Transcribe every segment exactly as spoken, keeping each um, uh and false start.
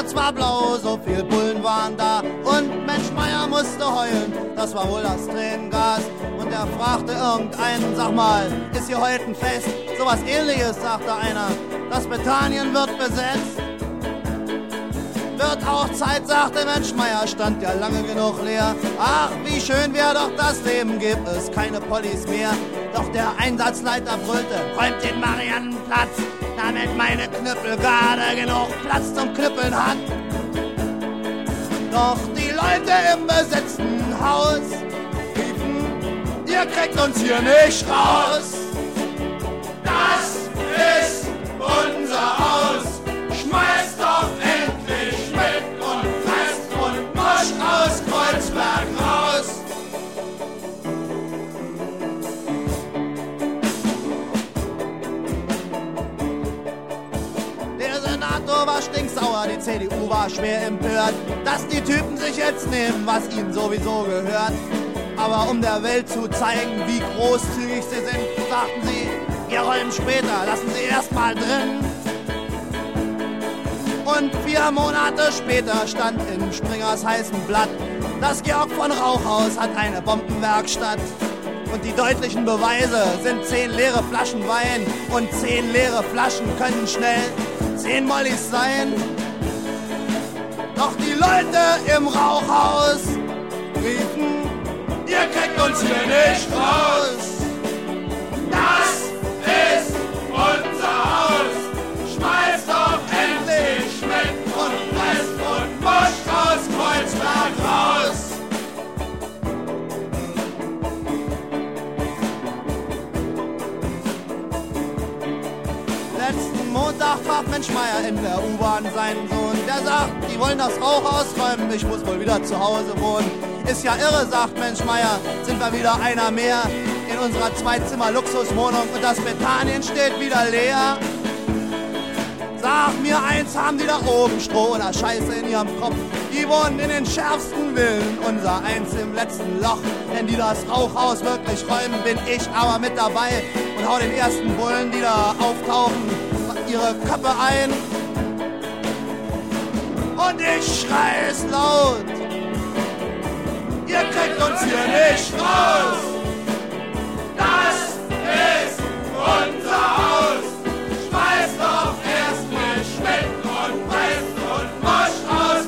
Herz war blau, so viel Bullen waren da. Und Mensch Meier musste heulen, das war wohl das Tränengas. Und er fragte irgendeinen, sag mal, ist hier heute ein Fest? Sowas ähnliches, sagte einer, das Bethanien wird besetzt. Wird auch Zeit, sagte Mensch Meier, stand ja lange genug leer. Ach, wie schön wär doch das Leben, gibt es keine Pollis mehr. Doch der Einsatzleiter brüllte, räumt den Mariannenplatz, damit meine Knüppelgarde genug Platz zum Knüppeln hat. Doch die Leute im besetzten Haus riefen, ihr kriegt uns hier nicht raus. Das ist unser Haus, schmeißt doch endlich mit und presst und Mosch aus Kreuzberg raus. Der Senator war stinksauer, die C D U war schwer empört, dass die Typen sich jetzt nehmen, was ihnen sowieso gehört. Aber um der Welt zu zeigen, wie großzügig sie sind, sagten sie, wir räumen später, lassen sie erst mal drin. Und vier Monate später stand in Springers heißem Blatt, das Georg von Rauchhaus hat eine Bombenwerkstatt. Und die deutlichen Beweise sind zehn leere Flaschen Wein und zehn leere Flaschen können schnell zehn Mollis sein. Doch die Leute im Rauchhaus riefen, ihr kriegt uns hier nicht raus. Das ist unser Haus. Schmeißt doch endlich mit und presst und Mosch aus Kreuzberg raus. Letzten Montag fragt Mensch Meier in der U-Bahn seinen Sohn. Der sagt, die wollen das Rauchhaus räumen, ich muss wohl wieder zu Hause wohnen. Ist ja irre, sagt Mensch Meier, sind wir wieder einer mehr in unserer Zwei-Zimmer-Luxuswohnung und das Bethanien steht wieder leer. Sag mir eins, haben die da oben Stroh oder Scheiße in ihrem Kopf? Die wohnen in den schärfsten Villen, unser eins im letzten Loch. Wenn die das Rauchhaus wirklich räumen, bin ich aber mit dabei und hau den ersten Bullen, die da auftauchen, ihre Köpfe ein. Und ich schrei es laut, ihr kriegt uns hier nicht raus. Das ist unser Haus. Schmeißt doch erstmal Schmidt und Presst und Mosch aus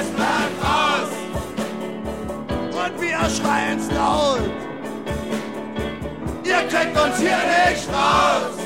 Kreuzberg raus. Und wir schreien's laut, ihr kriegt uns hier nicht raus.